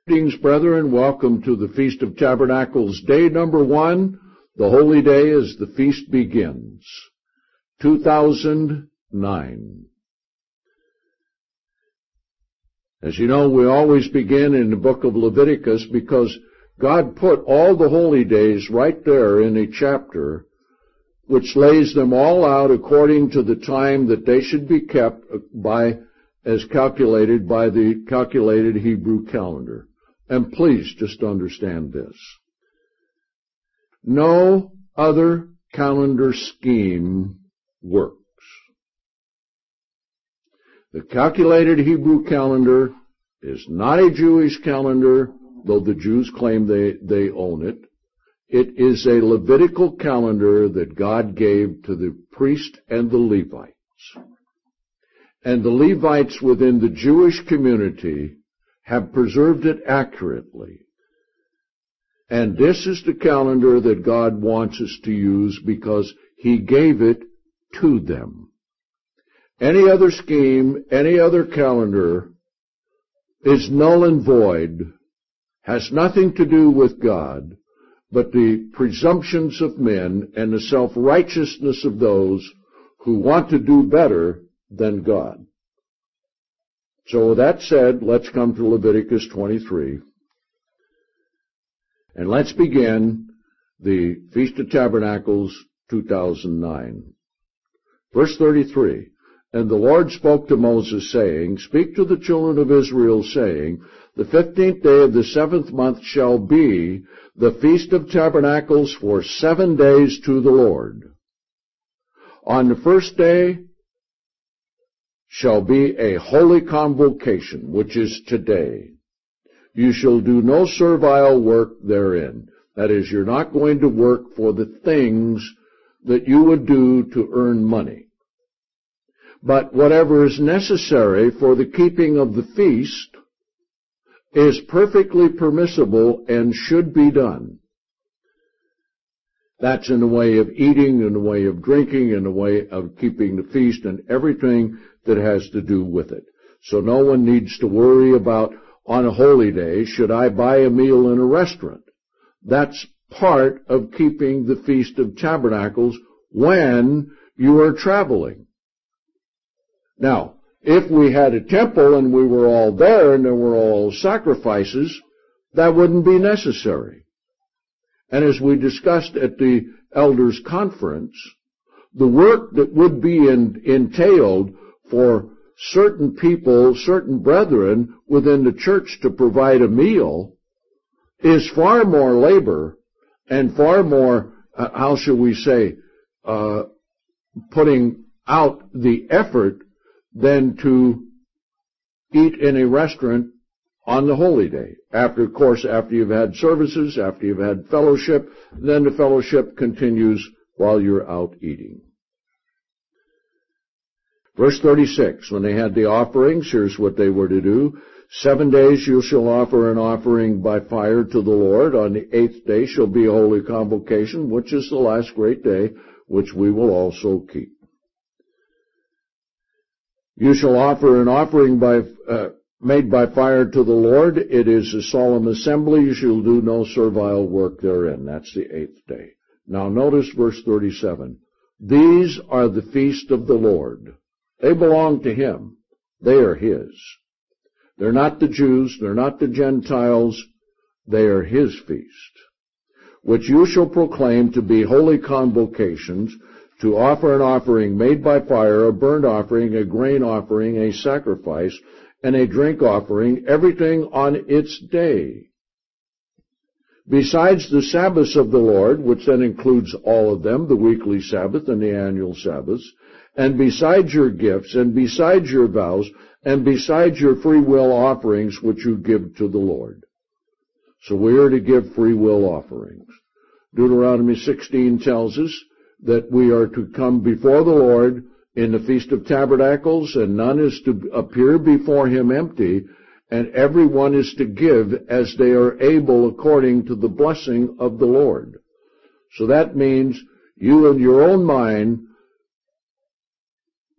Greetings, brethren. Welcome to the Feast of Tabernacles, day number 1. The holy day as the feast begins. 2009. As you know, we always begin in the book of Leviticus because God put all the holy days right there in a chapter which lays them all out according to the time that they should be kept as calculated by the calculated Hebrew calendar. And please just understand this. No other calendar scheme works. The calculated Hebrew calendar is not a Jewish calendar, though the Jews claim they own it. It is a Levitical calendar that God gave to the priest and the Levites. And the Levites within the Jewish community have preserved it accurately. And this is the calendar that God wants us to use because He gave it to them. Any other scheme, any other calendar is null and void, has nothing to do with God, but the presumptions of men and the self-righteousness of those who want to do better than God. So with that said, let's come to Leviticus 23. And let's begin the Feast of Tabernacles 2009. Verse 33, And the Lord spoke to Moses, saying, Speak to the children of Israel, saying, The 15th day of the 7th month shall be the Feast of Tabernacles for 7 days to the Lord. On the first day shall be a holy convocation, which is today. You shall do no servile work therein. That is, you're not going to work for the things that you would do to earn money. But whatever is necessary for the keeping of the feast is perfectly permissible and should be done. That's in the way of eating, in the way of drinking, in the way of keeping the feast, and everything that has to do with it. So no one needs to worry about, on a holy day, should I buy a meal in a restaurant? That's part of keeping the Feast of Tabernacles when you are traveling. Now, if we had a temple and we were all there and there were all sacrifices, that wouldn't be necessary. And as we discussed at the elders' conference, the work that would be entailed for certain people, certain brethren within the church to provide a meal is far more labor and far more, how shall we say, putting out the effort than to eat in a restaurant on the holy day. After you've had services, after you've had fellowship, then the fellowship continues while you're out eating. Verse 36, when they had the offerings, here's what they were to do. 7 days you shall offer an offering by fire to the Lord. On the 8th day shall be a holy convocation, which is the last great day, which we will also keep. You shall offer an offering made by fire to the Lord. It is a solemn assembly. You shall do no servile work therein. That's the 8th day. Now notice verse 37. These are the feast of the Lord. They belong to Him. They are His. They're not the Jews. They're not the Gentiles. They are His feast, which you shall proclaim to be holy convocations, to offer an offering made by fire, a burnt offering, a grain offering, a sacrifice, and a drink offering, everything on its day. Besides the Sabbaths of the Lord, which then includes all of them, the weekly Sabbath and the annual Sabbaths, and besides your gifts, and besides your vows, and besides your free will offerings which you give to the Lord. So we are to give free will offerings. Deuteronomy 16 tells us that we are to come before the Lord in the Feast of Tabernacles, and none is to appear before Him empty, and everyone is to give as they are able according to the blessing of the Lord. So that means you in your own mind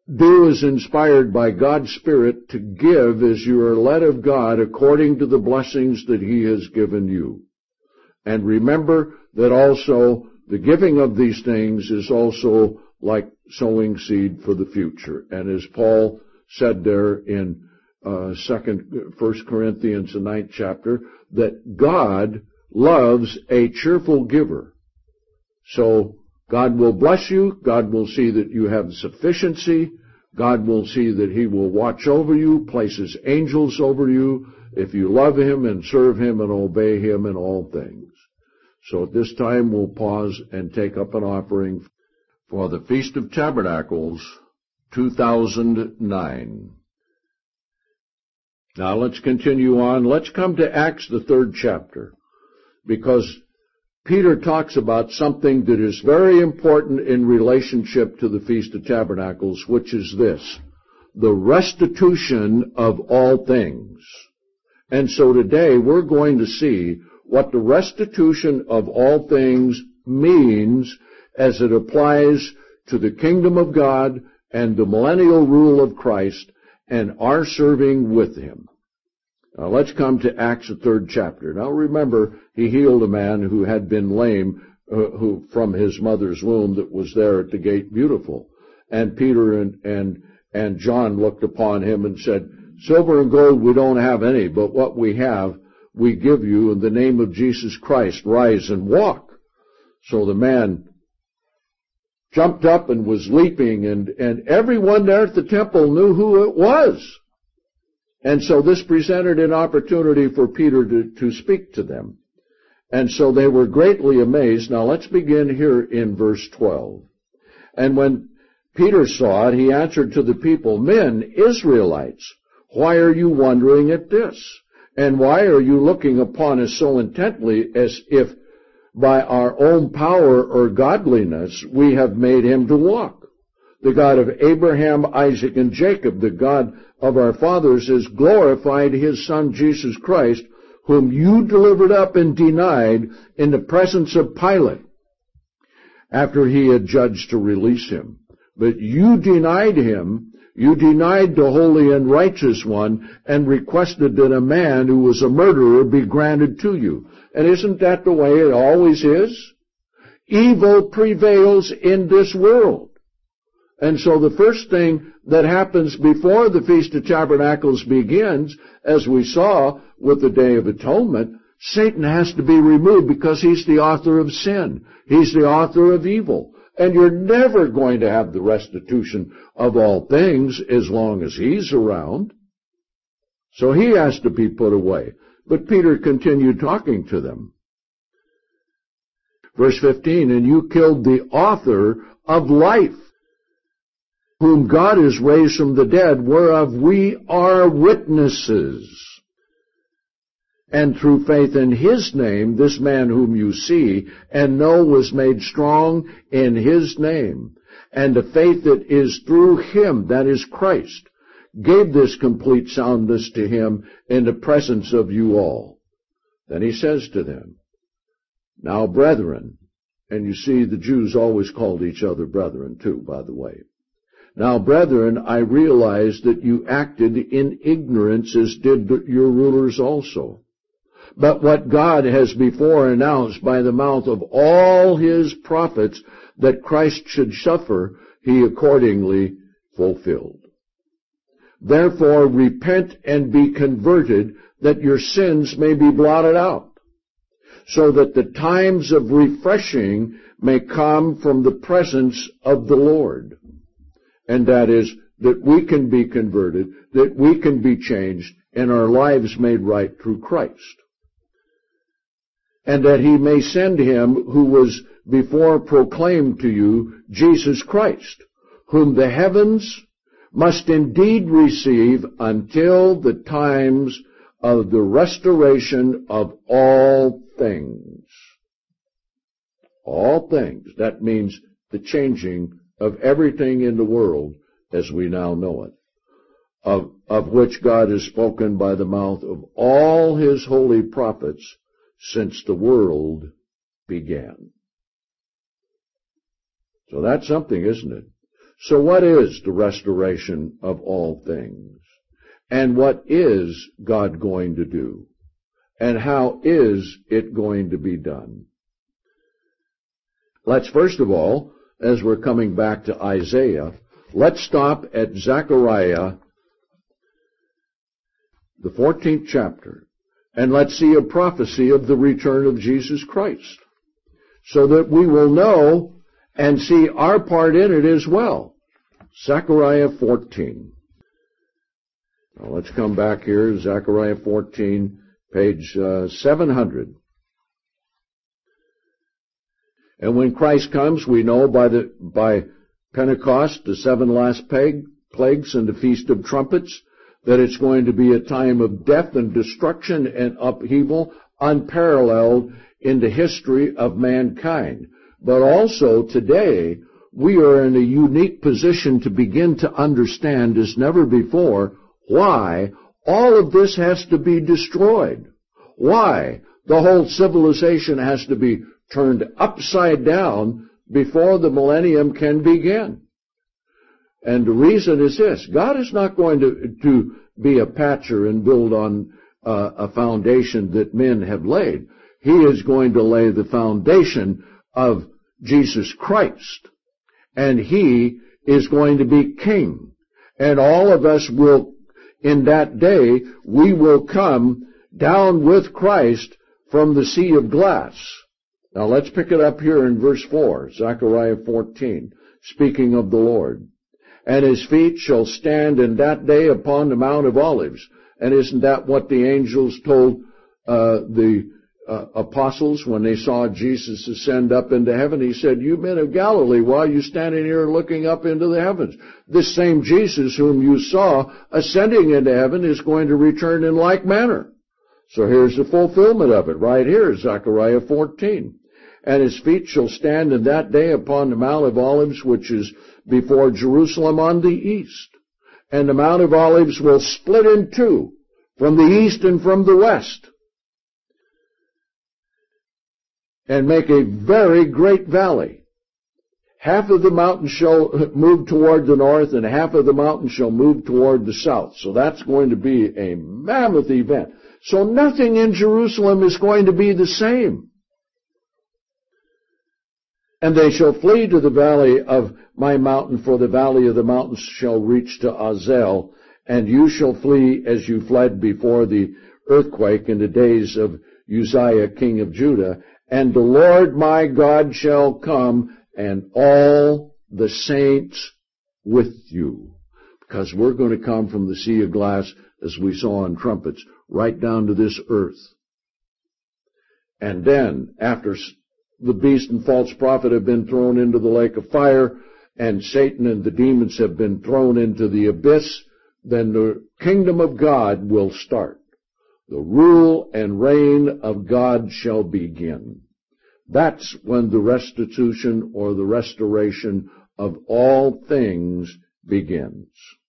do as inspired by God's Spirit to give as you are led of God according to the blessings that He has given you. And remember that also the giving of these things is also like sowing seed for the future. And as Paul said there in 1 Corinthians, the 9th chapter, that God loves a cheerful giver. So God will bless you. God will see that you have sufficiency. God will see that He will watch over you, place His angels over you, if you love Him and serve Him and obey Him in all things. So at this time we'll pause and take up an offering for the Feast of Tabernacles 2009. Now let's continue on. Let's come to Acts, the 3rd chapter, because Peter talks about something that is very important in relationship to the Feast of Tabernacles, which is this: the restitution of all things. And so today we're going to see what the restitution of all things means as it applies to the kingdom of God and the millennial rule of Christ and our serving with Him. Now let's come to Acts, the 3rd chapter. Now remember, He healed a man who had been lame, who from his mother's womb, that was there at the gate Beautiful. And Peter and John looked upon him and said, "Silver and gold we don't have any, but what we have we give you in the name of Jesus Christ. Rise and walk." So the man jumped up and was leaping, and everyone there at the temple knew who it was. And so this presented an opportunity for Peter to speak to them. And so they were greatly amazed. Now let's begin here in verse 12. "And when Peter saw it, he answered to the people, 'Men, Israelites, why are you wondering at this? And why are you looking upon us so intently, as if by our own power or godliness we have made him to walk? The God of Abraham, Isaac, and Jacob, the God of our fathers, has glorified His Son Jesus Christ, whom you delivered up and denied in the presence of Pilate, after he had judged to release Him. But you denied Him, you denied the Holy and Righteous One, and requested that a man who was a murderer be granted to you.'" And isn't that the way it always is? Evil prevails in this world. And so the first thing that happens before the Feast of Tabernacles begins, as we saw with the Day of Atonement, Satan has to be removed because he's the author of sin. He's the author of evil. And you're never going to have the restitution of all things as long as he's around. So he has to be put away. But Peter continued talking to them. Verse 15, "And you killed the author of life, whom God has raised from the dead, whereof we are witnesses. And through faith in His name, this man whom you see and know was made strong in His name. And the faith that is through Him, that is Christ, gave this complete soundness to Him in the presence of you all." Then he says to them, "Now, brethren," and you see the Jews always called each other brethren too, by the way. "Now, brethren, I realize that you acted in ignorance, as did your rulers also. But what God has before announced by the mouth of all His prophets, that Christ should suffer, He accordingly fulfilled. Therefore repent and be converted, that your sins may be blotted out, so that the times of refreshing may come from the presence of the Lord." And that is, that we can be converted, that we can be changed, and our lives made right through Christ. "And that He may send Him who was before proclaimed to you, Jesus Christ, whom the heavens must indeed receive until the times of the restoration of all things." All things. That means the changing of everything in the world as we now know it, of which God has spoken by the mouth of all His holy prophets since the world began. So that's something, isn't it? So what is the restoration of all things? And what is God going to do? And how is it going to be done? Let's first of all, as we're coming back to Isaiah, let's stop at Zechariah, the 14th chapter, and let's see a prophecy of the return of Jesus Christ, so that we will know and see our part in it as well. Zechariah 14. Now let's come back here, Zechariah 14, page 700. And when Christ comes, we know by Pentecost, the 7 last plagues and the Feast of Trumpets, that it's going to be a time of death and destruction and upheaval unparalleled in the history of mankind. But also today, we are in a unique position to begin to understand as never before why all of this has to be destroyed. Why the whole civilization has to be turned upside down before the millennium can begin. And the reason is this: God is not going to be a patcher and build on a foundation that men have laid. He is going to lay the foundation of Jesus Christ. And He is going to be King. And all of us will, in that day, we will come down with Christ from the sea of glass. Now let's pick it up here in verse 4, Zechariah 14, speaking of the Lord. And His feet shall stand in that day upon the Mount of Olives. And isn't that what the angels told the apostles when they saw Jesus ascend up into heaven? He said, "You men of Galilee, why are you standing here looking up into the heavens? This same Jesus whom you saw ascending into heaven is going to return in like manner." So here's the fulfillment of it right here, Zechariah 14. And His feet shall stand in that day upon the Mount of Olives, which is before Jerusalem on the east. And the Mount of Olives will split in two, from the east and from the west, and make a very great valley. Half of the mountain shall move toward the north, and half of the mountain shall move toward the south. So that's going to be a mammoth event. So nothing in Jerusalem is going to be the same. And they shall flee to the valley of my mountain, for the valley of the mountains shall reach to Azel, and you shall flee as you fled before the earthquake in the days of Uzziah king of Judah. And the Lord my God shall come, and all the saints with you. Because we're going to come from the sea of glass, as we saw in trumpets, right down to this earth. And then, after the beast and false prophet have been thrown into the lake of fire, and Satan and the demons have been thrown into the abyss, then the kingdom of God will start. The rule and reign of God shall begin. That's when the restitution or the restoration of all things begins.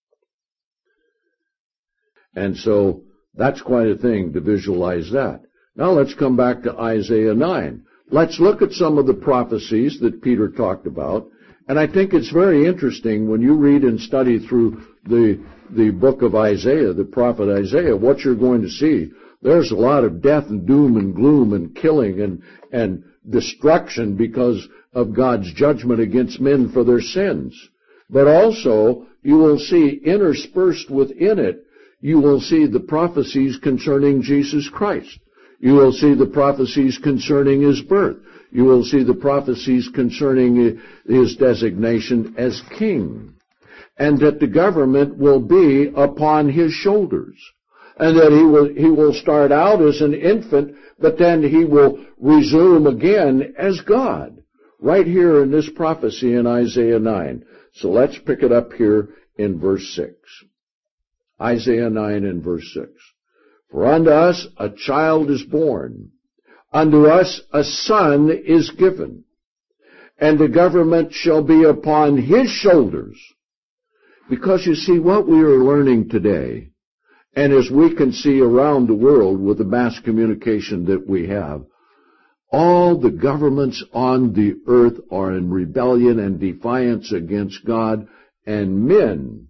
And so that's quite a thing to visualize that. Now let's come back to Isaiah 9. Let's look at some of the prophecies that Peter talked about. And I think it's very interesting when you read and study through the book of Isaiah, the prophet Isaiah, what you're going to see. There's a lot of death and doom and gloom and killing and destruction because of God's judgment against men for their sins. But also, you will see interspersed within it, you will see the prophecies concerning Jesus Christ. You will see the prophecies concerning His birth. You will see the prophecies concerning His designation as king. And that the government will be upon His shoulders. And that He will start out as an infant, but then He will resume again as God. Right here in this prophecy in Isaiah 9. So let's pick it up here in verse 6. Isaiah 9 and verse 6. For unto us a child is born, unto us a son is given, and the government shall be upon His shoulders. Because you see, what we are learning today, and as we can see around the world with the mass communication that we have, all the governments on the earth are in rebellion and defiance against God, and men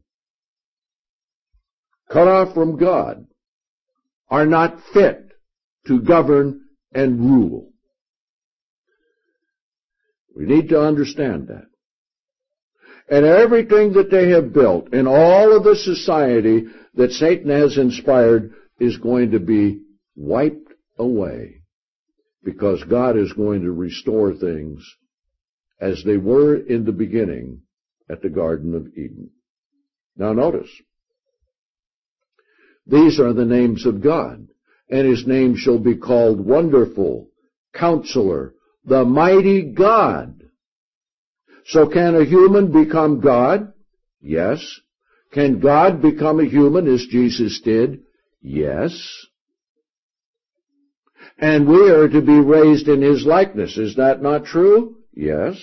cut off from God are not fit to govern and rule. We need to understand that. And everything that they have built and all of the society that Satan has inspired is going to be wiped away, because God is going to restore things as they were in the beginning at the Garden of Eden. Now notice, these are the names of God, and His name shall be called Wonderful, Counselor, the Mighty God. So can a human become God? Yes. Can God become a human as Jesus did? Yes. And we are to be raised in His likeness. Is that not true? Yes.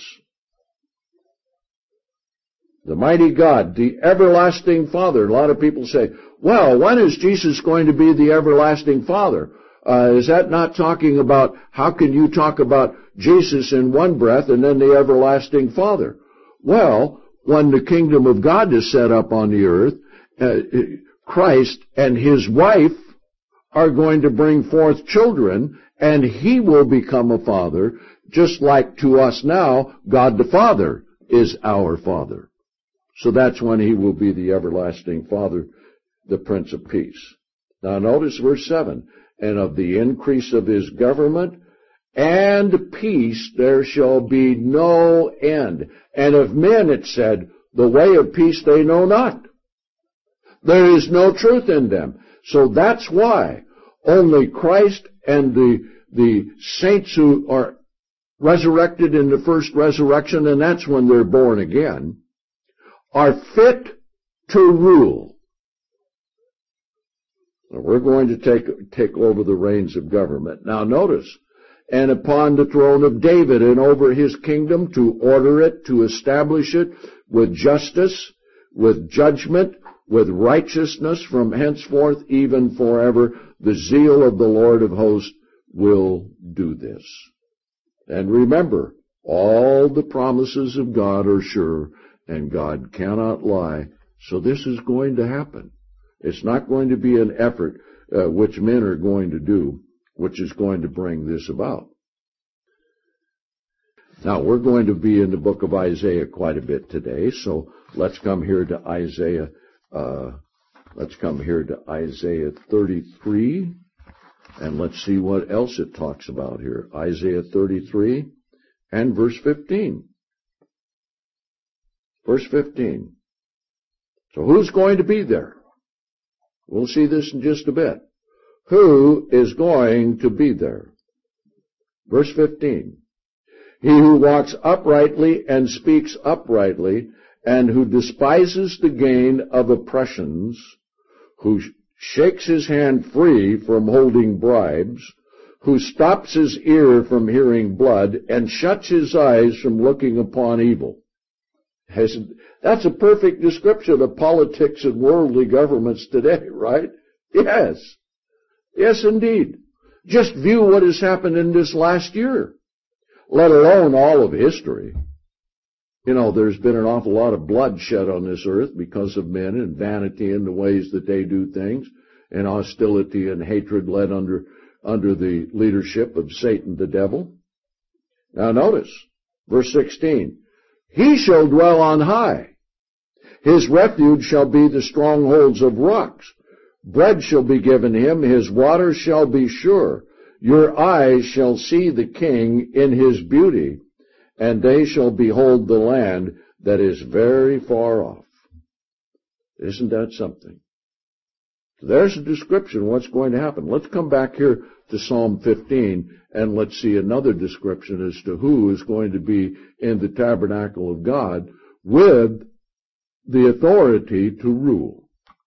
The mighty God, the everlasting Father. A lot of people say, well, when is Jesus going to be the everlasting Father? Is that not talking about, how can you talk about Jesus in one breath and then the everlasting Father? Well, when the kingdom of God is set up on the earth, Christ and His wife are going to bring forth children, and He will become a father, just like to us now, God the Father is our Father. So that's when He will be the everlasting Father, the Prince of Peace. Now notice verse 7. And of the increase of His government and peace there shall be no end. And of men, it said, the way of peace they know not. There is no truth in them. So that's why only Christ and the saints who are resurrected in the first resurrection, and that's when they're born again, are fit to rule. We're going to take over the reins of government. Now notice, and upon the throne of David and over his kingdom, to order it, to establish it with justice, with judgment, with righteousness from henceforth even forever. The zeal of the Lord of hosts will do this. And remember, all the promises of God are sure, and God cannot lie. So this is going to happen. It's not going to be an effort which men are going to do, which is going to bring this about. Now, we're going to be in the book of Isaiah quite a bit today, so let's come here to Isaiah. Let's come here to Isaiah 33, and let's see what else it talks about here. Isaiah 33 and verse 15. Verse 15. So who's going to be there? We'll see this in just a bit. Who is going to be there? Verse 15. He who walks uprightly and speaks uprightly, and who despises the gain of oppressions, who shakes his hand free from holding bribes, who stops his ear from hearing blood, and shuts his eyes from looking upon evil. That's a perfect description of politics and worldly governments today, right? Yes. Yes, indeed. Just view what has happened in this last year, let alone all of history. You know, there's been an awful lot of blood shed on this earth because of men and vanity in the ways that they do things, and hostility and hatred led under the leadership of Satan the devil. Now notice, verse 16. He shall dwell on high. His refuge shall be the strongholds of rocks. Bread shall be given him. His water shall be sure. Your eyes shall see the King in his beauty, and they shall behold the land that is very far off. Isn't that something? There's a description of what's going to happen. Let's come back here to Psalm 15, and let's see another description as to who is going to be in the tabernacle of God with the authority to rule.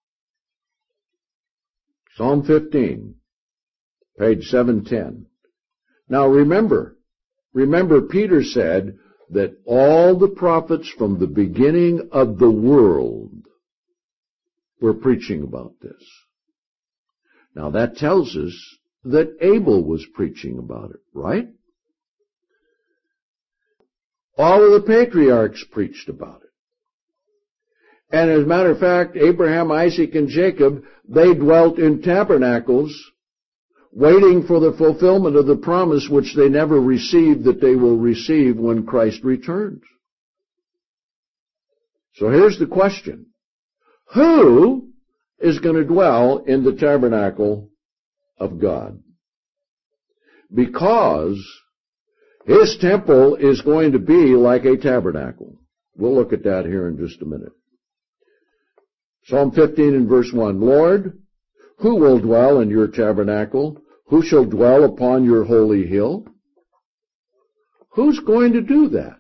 Psalm 15, page 710. Now remember, Peter said that all the prophets from the beginning of the world were preaching about this. Now that tells us that Abel was preaching about it, right? All of the patriarchs preached about it. And as a matter of fact, Abraham, Isaac, and Jacob, they dwelt in tabernacles, waiting for the fulfillment of the promise which they never received, that they will receive when Christ returns. So here's the question. Who is going to dwell in the tabernacle of God? Because His temple is going to be like a tabernacle. We'll look at that here in just a minute. Psalm 15 and verse 1. Lord, who will dwell in your tabernacle? Who shall dwell upon your holy hill? Who's going to do that?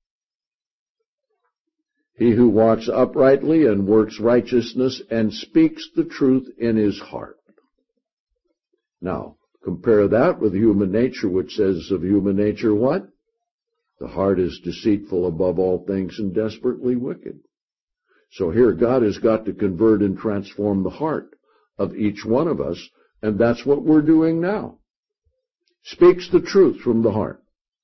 He who walks uprightly and works righteousness and speaks the truth in his heart. Now, compare that with human nature, which says of human nature what? The heart is deceitful above all things and desperately wicked. So here God has got to convert and transform the heart of each one of us, and that's what we're doing now. Speaks the truth from the heart.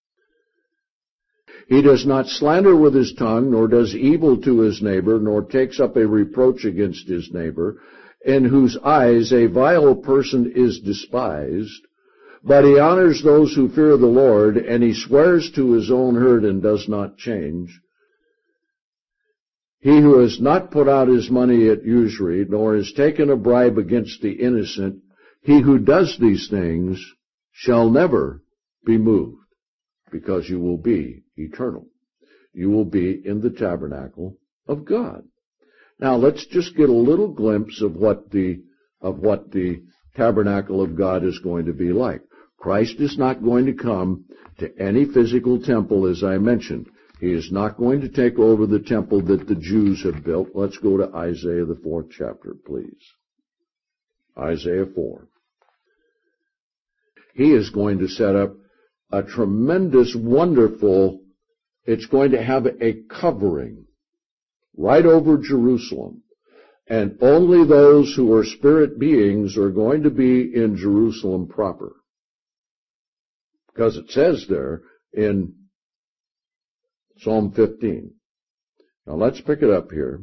He does not slander with his tongue, nor does evil to his neighbor, nor takes up a reproach against his neighbor, in whose eyes a vile person is despised. But he honors those who fear the Lord, and he swears to his own hurt and does not change. He who has not put out his money at usury, nor has taken a bribe against the innocent, he who does these things shall never be moved, because you will be eternal. You will be in the tabernacle of God. Now let's just get a little glimpse of what the tabernacle of God is going to be like. Christ is not going to come to any physical temple, as I mentioned. He is not going to take over the temple that the Jews have built. Let's go to Isaiah, the 4th chapter, please. Isaiah 4. He is going to set up a tremendous, wonderful, it's going to have a covering right over Jerusalem. And only those who are spirit beings are going to be in Jerusalem proper. Because it says there in Psalm 15. Now let's pick it up here.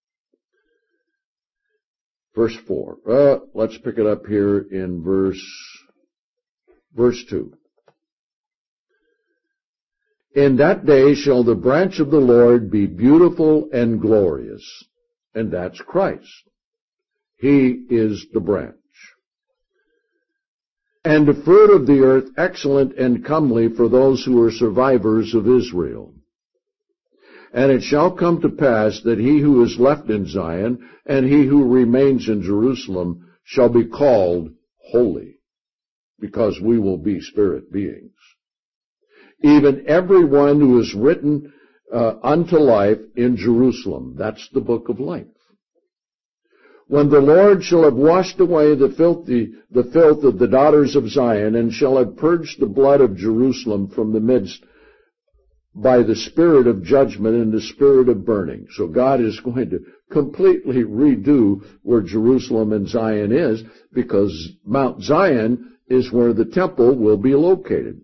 Verse 4. Let's pick it up here in verse 2. In that day shall the branch of the Lord be beautiful and glorious. And that's Christ. He is the branch. And the fruit of the earth excellent and comely for those who are survivors of Israel. And it shall come to pass that he who is left in Zion and he who remains in Jerusalem shall be called holy, because we will be spirit beings. Even every one who is written unto life in Jerusalem. That's the book of life. When the Lord shall have washed away the filth of the daughters of Zion, and shall have purged the blood of Jerusalem from the midst by the spirit of judgment and the spirit of burning. So God is going to completely redo where Jerusalem and Zion is, because Mount Zion is where the temple will be located.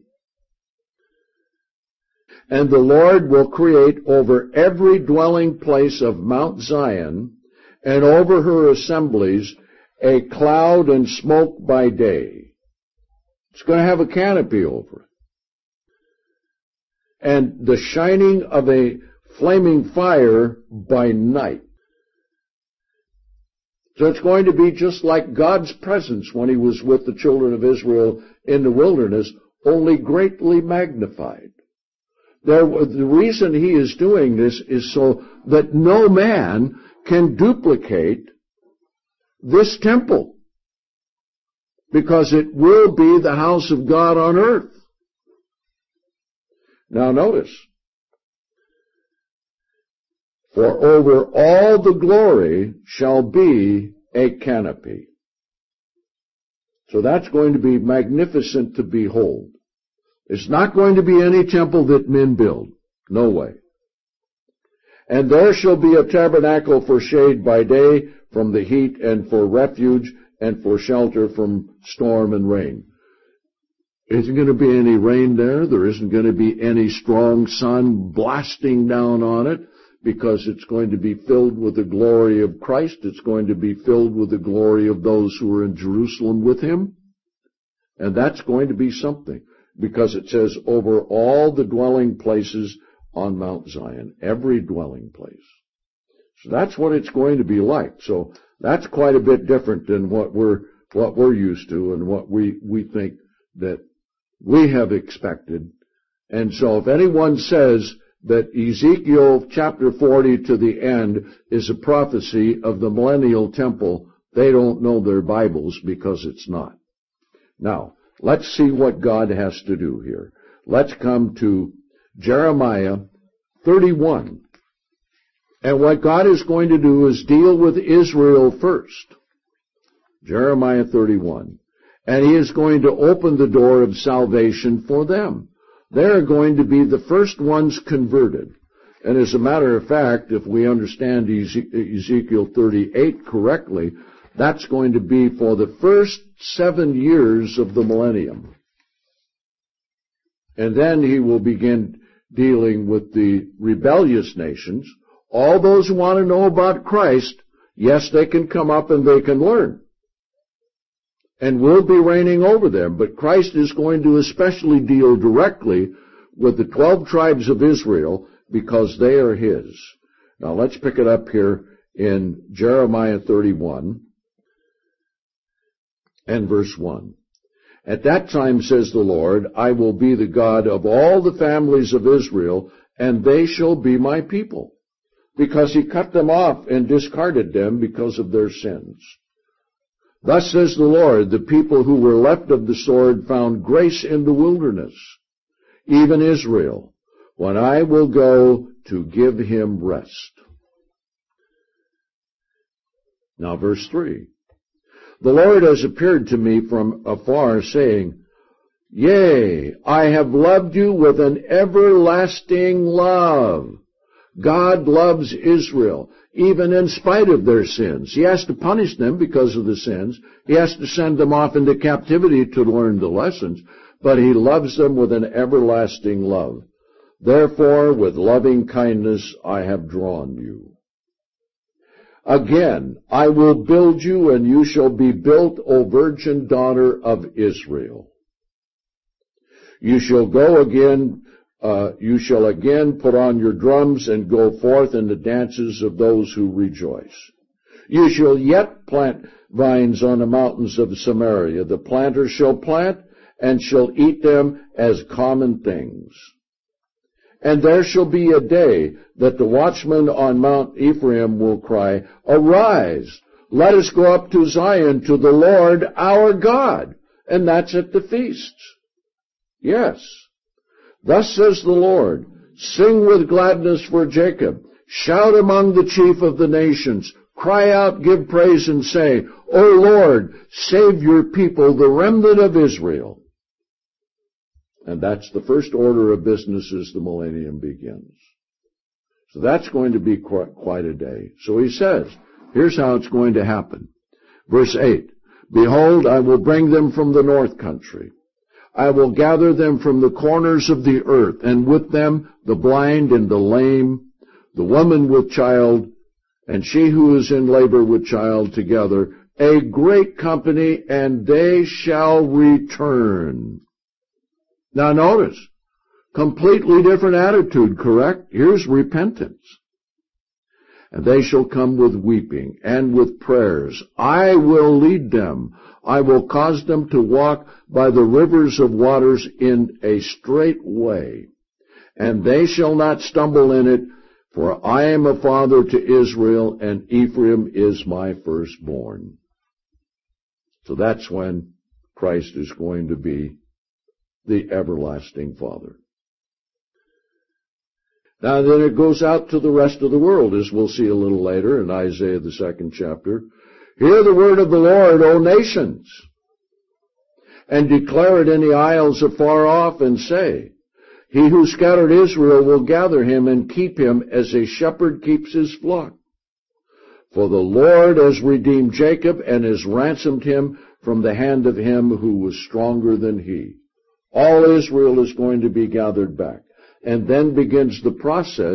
And the Lord will create over every dwelling place of Mount Zion and over her assemblies a cloud and smoke by day. It's going to have a canopy over it. And the shining of a flaming fire by night. So it's going to be just like God's presence when he was with the children of Israel in the wilderness, only greatly magnified. The reason he is doing this is so that no man can duplicate this temple, because it will be the house of God on earth. Now notice, for over all the glory shall be a canopy. So that's going to be magnificent to behold. It's not going to be any temple that men build. No way. And there shall be a tabernacle for shade by day from the heat, and for refuge, and for shelter from storm and rain. There isn't going to be any rain there. There isn't going to be any strong sun blasting down on it, because it's going to be filled with the glory of Christ. It's going to be filled with the glory of those who are in Jerusalem with him. And that's going to be something, because it says over all the dwelling places on Mount Zion, every dwelling place. So that's what it's going to be like. So that's quite a bit different than what we're used to and what we think that we have expected. And so if anyone says that Ezekiel chapter 40 to the end is a prophecy of the millennial temple, they don't know their Bibles, because it's not. Now, let's see what God has to do here. Let's come to Jeremiah 31. And what God is going to do is deal with Israel first. Jeremiah 31. And he is going to open the door of salvation for them. They're going to be the first ones converted. And as a matter of fact, if we understand Ezekiel 38 correctly, that's going to be for the first 7 years of the millennium. And then he will begin dealing with the rebellious nations. All those who want to know about Christ, yes, they can come up and they can learn. And we'll be reigning over them. But Christ is going to especially deal directly with the 12 tribes of Israel, because they are his. Now let's pick it up here in Jeremiah 31 and verse 1. At that time, says the Lord, I will be the God of all the families of Israel, and they shall be my people. Because he cut them off and discarded them because of their sins. Thus says the Lord, the people who were left of the sword found grace in the wilderness, even Israel, when I will go to give him rest. Now verse 3. The Lord has appeared to me from afar, saying, Yea, I have loved you with an everlasting love. God loves Israel, even in spite of their sins. He has to punish them because of the sins. He has to send them off into captivity to learn the lessons. But he loves them with an everlasting love. Therefore, with loving kindness I have drawn you. Again, I will build you, and you shall be built, O virgin daughter of Israel. You shall again put on your drums and go forth in the dances of those who rejoice. You shall yet plant vines on the mountains of Samaria. The planter shall plant and shall eat them as common things. And there shall be a day that the watchman on Mount Ephraim will cry, Arise, let us go up to Zion, to the Lord our God. And that's at the feasts. Yes. Thus says the Lord, Sing with gladness for Jacob. Shout among the chief of the nations. Cry out, give praise, and say, O Lord, save your people, the remnant of Israel. And that's the first order of business as the millennium begins. So that's going to be quite a day. So he says, here's how it's going to happen. Verse 8, Behold, I will bring them from the north country. I will gather them from the corners of the earth, and with them the blind and the lame, the woman with child, and she who is in labor with child together, a great company, and they shall return. Now notice, completely different attitude, correct? Here's repentance. And they shall come with weeping and with prayers. I will lead them. I will cause them to walk by the rivers of waters in a straight way. And they shall not stumble in it, for I am a father to Israel, and Ephraim is my firstborn. So that's when Christ is going to be the everlasting Father. Now then it goes out to the rest of the world, as we'll see a little later in Isaiah the 2nd chapter. Hear the word of the Lord, O nations, and declare it in the isles afar off, and say, He who scattered Israel will gather him and keep him as a shepherd keeps his flock. For the Lord has redeemed Jacob and has ransomed him from the hand of him who was stronger than he. All Israel is going to be gathered back. And then begins the process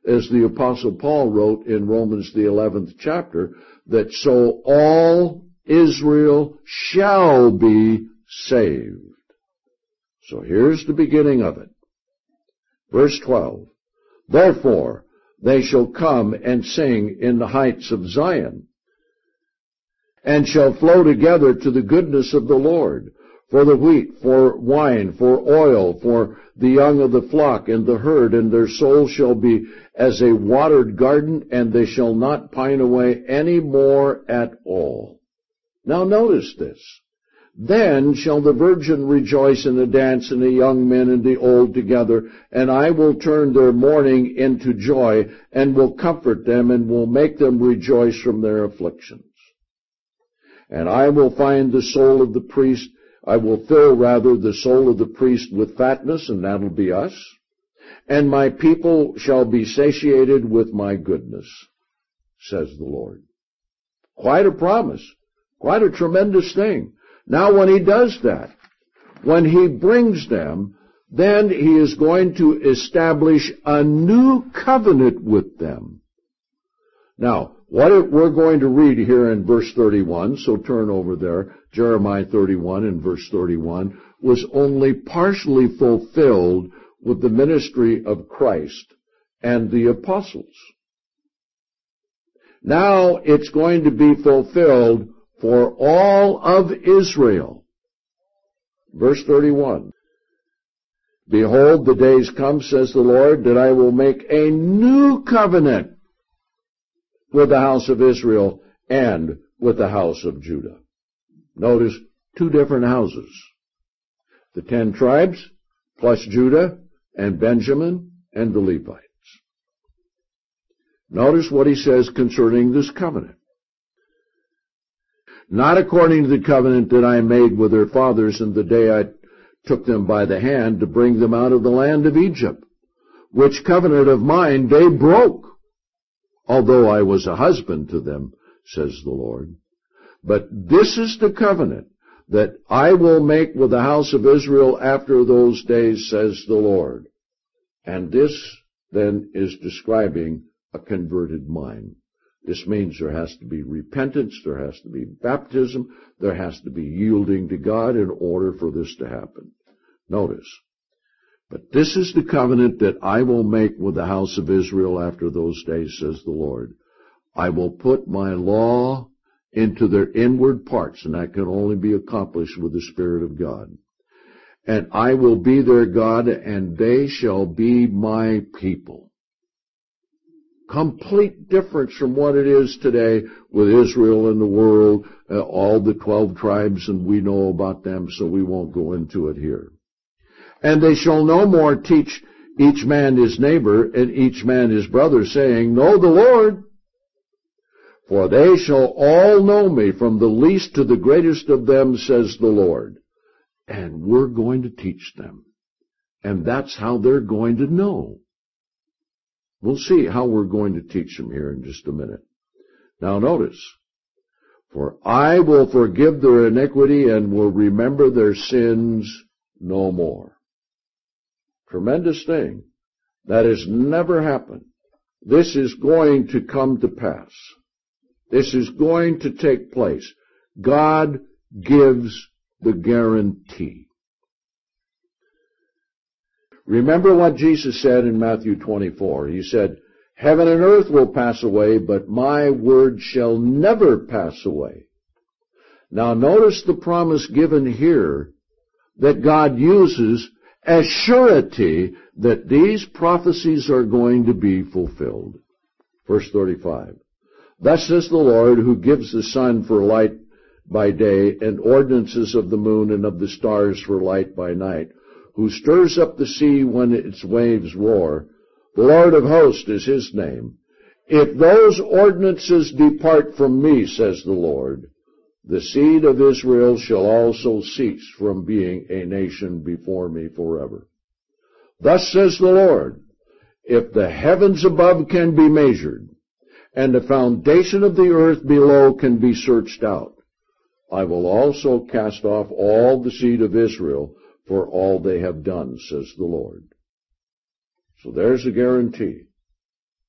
as the Apostle Paul wrote in Romans the 11th chapter, that so all Israel shall be saved. So here's the beginning of it. Verse 12, therefore they shall come and sing in the heights of Zion, and shall flow together to the goodness of the Lord, for the wheat, for wine, for oil, for the young of the flock and the herd, and their soul shall be as a watered garden, and they shall not pine away any more at all. Now notice this. Then shall the virgin rejoice in the dance, and the young men and the old together, and I will turn their mourning into joy, and will comfort them, and will make them rejoice from their afflictions. And I will find the soul of the priest, I will fill rather the soul of the priest with fatness, and that'll be us, and my people shall be satiated with my goodness, says the Lord. Quite a promise, quite a tremendous thing. Now when he does that, when he brings them, then he is going to establish a new covenant with them. Now, what we're going to read here in verse 31, so turn over there, Jeremiah 31 and verse 31, was only partially fulfilled with the ministry of Christ and the apostles. Now it's going to be fulfilled for all of Israel. Verse 31. Behold, the days come, says the Lord, that I will make a new covenant with the house of Israel and with the house of Judah. Notice two different houses. The 10 tribes plus Judah and Benjamin and the Levites. Notice what he says concerning this covenant. Not according to the covenant that I made with their fathers in the day I took them by the hand to bring them out of the land of Egypt, which covenant of mine they broke, although I was a husband to them, says the Lord. But this is the covenant that I will make with the house of Israel after those days, says the Lord. And this then is describing a converted mind. This means there has to be repentance, there has to be baptism, there has to be yielding to God in order for this to happen. Notice, but this is the covenant that I will make with the house of Israel after those days, says the Lord. I will put my law into their inward parts, and that can only be accomplished with the Spirit of God. And I will be their God, and they shall be my people. Complete difference from what it is today with Israel and the world, all the 12 tribes, and we know about them, so we won't go into it here. And they shall no more teach each man his neighbor and each man his brother, saying, Know the Lord. For they shall all know me, from the least to the greatest of them, says the Lord. And we're going to teach them. And that's how they're going to know. We'll see how we're going to teach them here in just a minute. Now notice, for I will forgive their iniquity and will remember their sins no more. Tremendous thing. That has never happened. This is going to come to pass. This is going to take place. God gives the guarantee. Remember what Jesus said in Matthew 24. He said, Heaven and earth will pass away, but my word shall never pass away. Now notice the promise given here that God uses as surety that these prophecies are going to be fulfilled. Verse 35. Thus says the Lord, who gives the sun for light by day, and ordinances of the moon and of the stars for light by night, who stirs up the sea when its waves roar. The Lord of hosts is his name. If those ordinances depart from me, says the Lord, the seed of Israel shall also cease from being a nation before me forever. Thus says the Lord, if the heavens above can be measured, and the foundation of the earth below can be searched out, I will also cast off all the seed of Israel for all they have done, says the Lord. So there's a guarantee.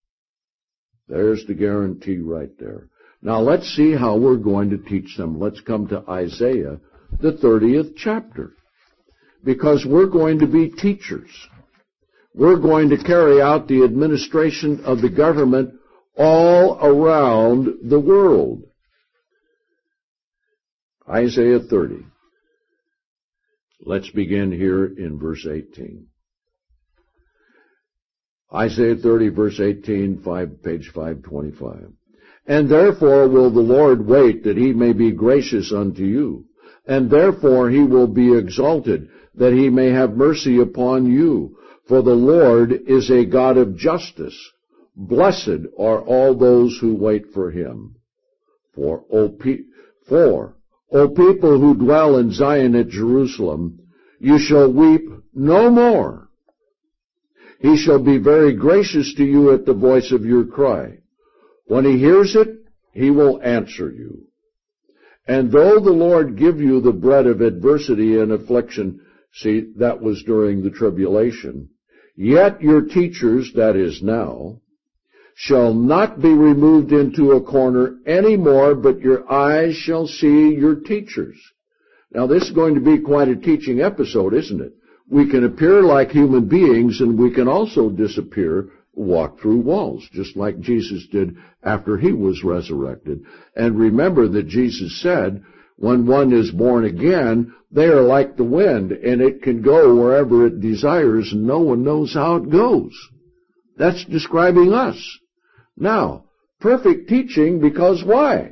There's the guarantee right there. Now let's see how we're going to teach them. Let's come to Isaiah, the 30th chapter. Because we're going to be teachers. We're going to carry out the administration of the government all around the world. Isaiah 30. Let's begin here in verse 18. Isaiah 30, verse 18, page 525. And therefore will the Lord wait that he may be gracious unto you, and therefore he will be exalted, that he may have mercy upon you. For the Lord is a God of justice. Blessed are all those who wait for him. For, O people who dwell in Zion at Jerusalem, you shall weep no more. He shall be very gracious to you at the voice of your cry. When he hears it, he will answer you. And though the Lord give you the bread of adversity and affliction, see, that was during the tribulation, yet your teachers, that is now, shall not be removed into a corner any more, but your eyes shall see your teachers. Now this is going to be quite a teaching episode, isn't it? We can appear like human beings, and we can also disappear, walk through walls, just like Jesus did after he was resurrected. And remember that Jesus said, when one is born again, they are like the wind, and it can go wherever it desires, and no one knows how it goes. That's describing us. Now, perfect teaching, because why?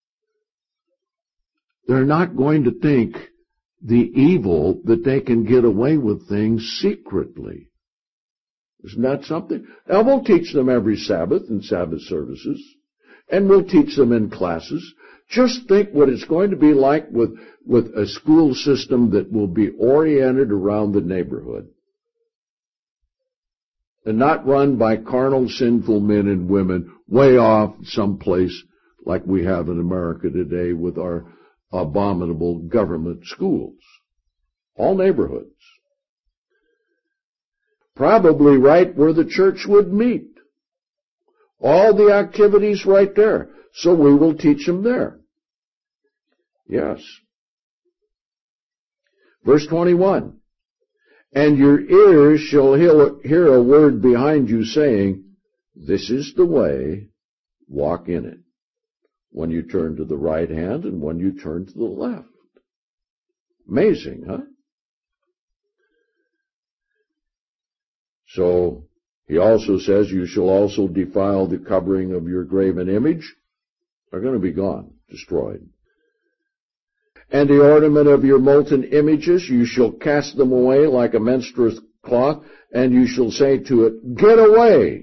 They're not going to think the evil that they can get away with things secretly. Isn't that something? Now, we'll teach them every Sabbath in Sabbath services, and we'll teach them in classes. Just think what it's going to be like with a school system that will be oriented around the neighborhood and not run by carnal, sinful men and women way off someplace like we have in America today with our abominable government schools. All neighborhoods. Probably right where the church would meet. All the activities right there. So we will teach them there. Yes. Verse 21. And your ears shall hear a word behind you saying, this is the way, walk in it. When you turn to the right hand and when you turn to the left. Amazing, huh? So, he also says, you shall also defile the covering of your graven image. They're going to be gone, destroyed. And the ornament of your molten images, you shall cast them away like a menstruous cloth, and you shall say to it, get away.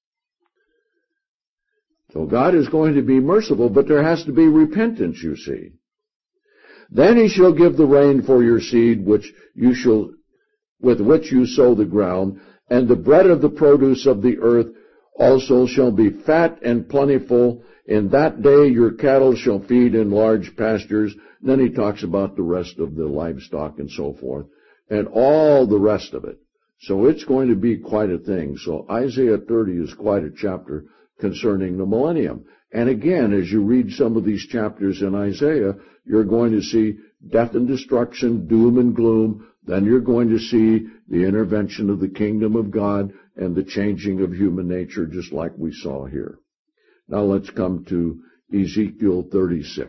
So God is going to be merciful, but there has to be repentance, you see. Then he shall give the rain for your seed, with which you sow the ground, and the bread of the produce of the earth also shall be fat and plentiful. In that day your cattle shall feed in large pastures. Then he talks about the rest of the livestock and so forth, and all the rest of it. So it's going to be quite a thing. So Isaiah 30 is quite a chapter concerning the millennium. And again, as you read some of these chapters in Isaiah, you're going to see death and destruction, doom and gloom. Then you're going to see the intervention of the kingdom of God and the changing of human nature, just like we saw here. Now let's come to Ezekiel 36.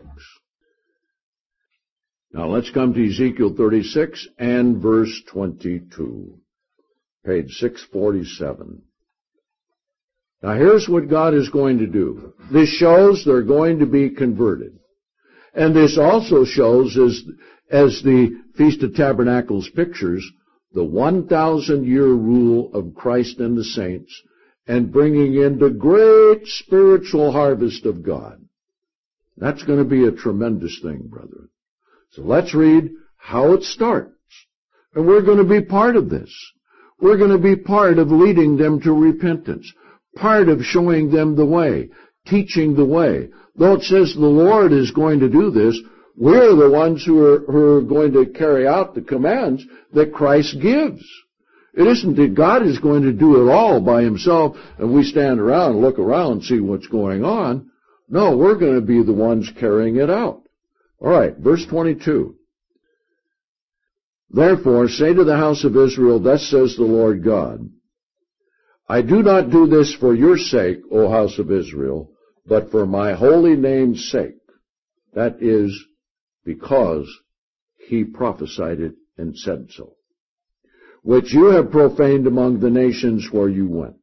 Now let's come to Ezekiel 36 and verse 22, page 647. Now here's what God is going to do. This shows they're going to be converted. And this also shows, as the Feast of Tabernacles pictures, the 1,000-year rule of Christ and the saints, and bringing in the great spiritual harvest of God. That's going to be a tremendous thing, brethren. So let's read how it starts. And we're going to be part of this. We're going to be part of leading them to repentance, part of showing them the way, teaching the way. Though it says the Lord is going to do this, we're the ones who are going to carry out the commands that Christ gives. It isn't that God is going to do it all by himself and we stand around and look around and see what's going on. No, we're going to be the ones carrying it out. All right, verse 22. Therefore, say to the house of Israel, thus says the Lord God, I do not do this for your sake, O house of Israel, but for my holy name's sake. That is, because he prophesied it and said so, which you have profaned among the nations where you went.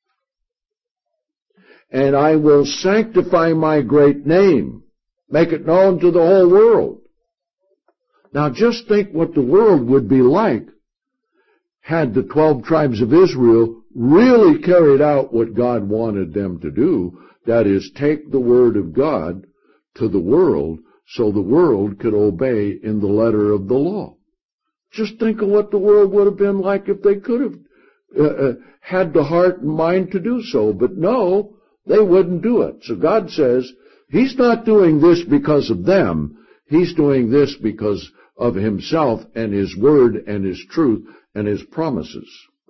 And I will sanctify my great name, make it known to the whole world. Now just think what the world would be like had the 12 tribes of Israel really carried out what God wanted them to do, that is, take the word of God to the world so the world could obey in the letter of the law. Just think of what the world would have been like if they could have had the heart and mind to do so. But no, they wouldn't do it. So God says, he's not doing this because of them. He's doing this because of himself and his word and his truth and his promises.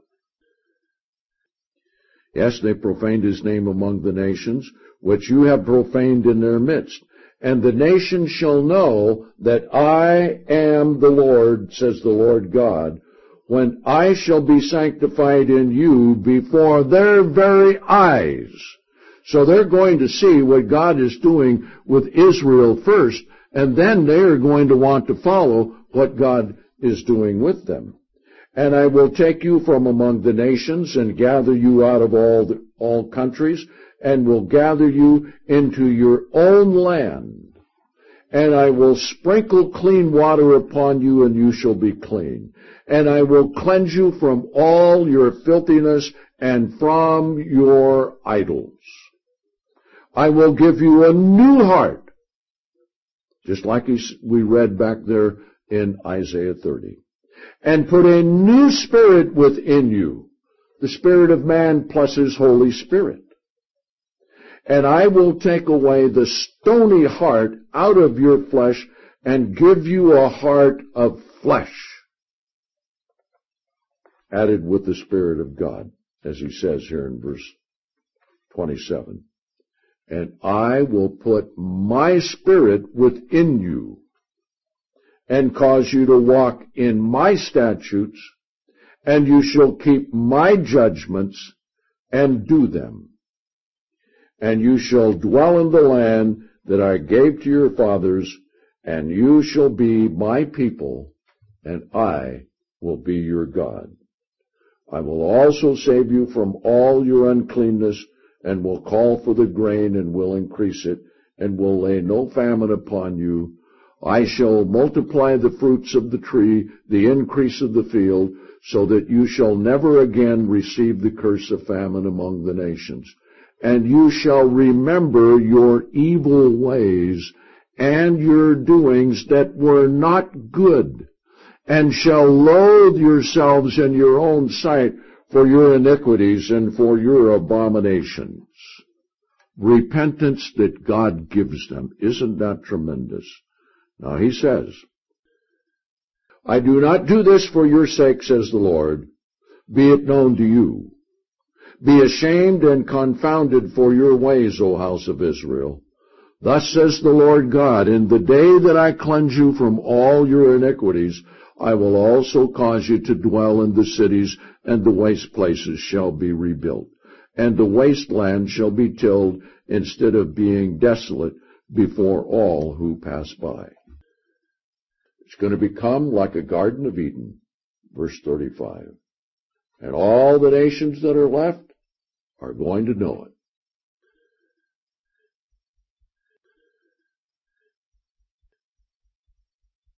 Yes, they profaned his name among the nations, which you have profaned in their midst. And the nations shall know that I am the Lord, says the Lord God, when I shall be sanctified in you before their very eyes. So they're going to see what God is doing with Israel first, and then they are going to want to follow what God is doing with them. And I will take you from among the nations and gather you out of all countries, and will gather you into your own land. And I will sprinkle clean water upon you, and you shall be clean. And I will cleanse you from all your filthiness and from your idols. I will give you a new heart, just like we read back there in Isaiah 30. And put a new spirit within you, the spirit of man plus his Holy Spirit. And I will take away the stony heart out of your flesh and give you a heart of flesh, added with the Spirit of God, as he says here in verse 27. And I will put my Spirit within you and cause you to walk in my statutes, and you shall keep my judgments and do them. And you shall dwell in the land that I gave to your fathers, and you shall be my people, and I will be your God. I will also save you from all your uncleanness, and will call for the grain, and will increase it, and will lay no famine upon you. I shall multiply the fruits of the tree, the increase of the field, so that you shall never again receive the curse of famine among the nations. And you shall remember your evil ways and your doings that were not good, and shall loathe yourselves in your own sight for your iniquities and for your abominations. Repentance that God gives them. Isn't that tremendous? Now he says, I do not do this for your sake, says the Lord. Be it known to you. Be ashamed and confounded for your ways, O house of Israel. Thus says the Lord God, in the day that I cleanse you from all your iniquities, I will also cause you to dwell in the cities, and the waste places shall be rebuilt, and the wasteland shall be tilled instead of being desolate before all who pass by. It's going to become like a Garden of Eden, verse 35. And all the nations that are left are going to know it.